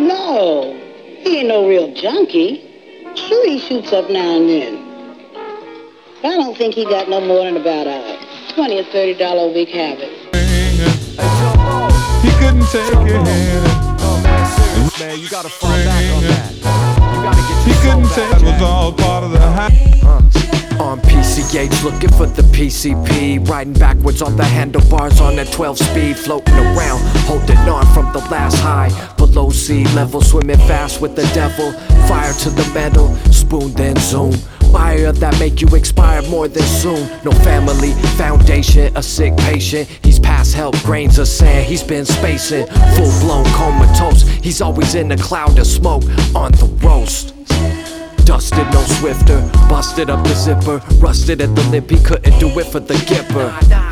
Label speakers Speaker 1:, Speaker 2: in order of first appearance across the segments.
Speaker 1: No, he ain't no real junkie. Sure, he shoots up now and then. But I don't think he got no more than about a $20 or $30 a week habit.
Speaker 2: He couldn't take it.
Speaker 3: Serious, man, you gotta fall back on that. You gotta get
Speaker 2: He couldn't take it. It was all part of the hype.
Speaker 4: On PCH, looking for the PCP. Riding backwards on the handlebars on a 12 speed. Floating around, holding on from the last high. Below sea level, swimming fast with the devil. Fire to the metal, spoon then zoom. Fire that make you expire more than soon. No family, foundation, a sick patient. He's past help, grains of sand, he's been spacing. Full blown comatose, he's always in a cloud of smoke on the roast. Dusted, no swifter, busted up the zipper. Rusted at the lip, he couldn't do it for the gipper.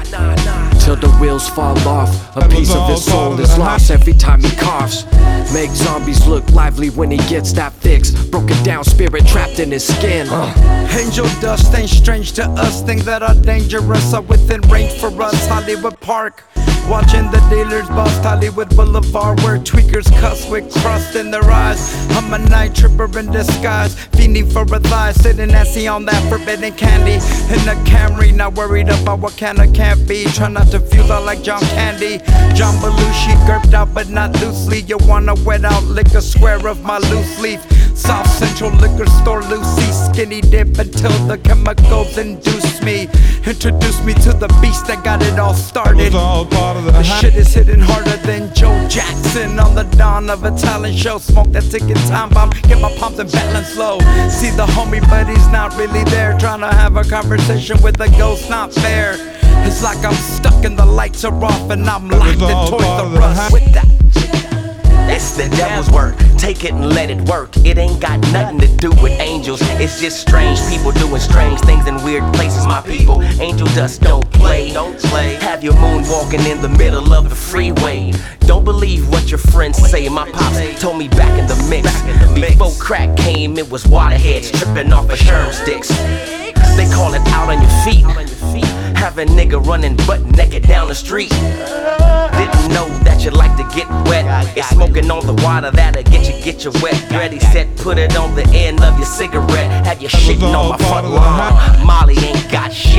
Speaker 4: Till the wheels fall off, a piece of his soul is lost every time he coughs. Make zombies look lively when he gets that fix. Broken down spirit trapped in his skin.
Speaker 5: Angel dust ain't strange to us. Things that are dangerous are within range for us. Hollywood Park, watching the dealers bust Hollywood Boulevard, where tweakers cuss with crust in their eyes. I'm a night tripper in disguise, fiending for a thigh, sitting assy on that forbidden candy in the Camry, not worried about what can or can't be. Try not to fuse out like John Candy. John Belushi, gurped out but not loosely. You wanna wet out, lick a square of my loose leaf. South Central liquor store, Lucy, skinny dip until the chemicals induce me. Introduce me to the beast that got it all started.
Speaker 2: It was all part of
Speaker 5: The shit is hitting harder than Joe Jackson on the dawn of a talent show. Smoke that ticking time bomb, get my palms and balance low. See the homie, but he's not really there. Trying to have a conversation with a ghost, not fair. It's like I'm stuck and the lights are off and I'm locked in Toys R Us with that.
Speaker 6: It's the devil's work, take it and let it work. It ain't got nothing to do with angels. It's just strange people doing strange things in weird places, my people. Angel dust don't play. Have your moon walking in the middle of the freeway. Don't believe what your friends say. My pops told me back in the mix. Before crack came, it was waterheads tripping off of sherm sticks. They call it out on your feet. Have a nigga running butt naked down the street. Didn't know that you like to get wet. It's smoking on the water that'll get you wet. Ready, set, put it on the end of your cigarette. Have you shitting on my front lawn. Molly ain't got shit.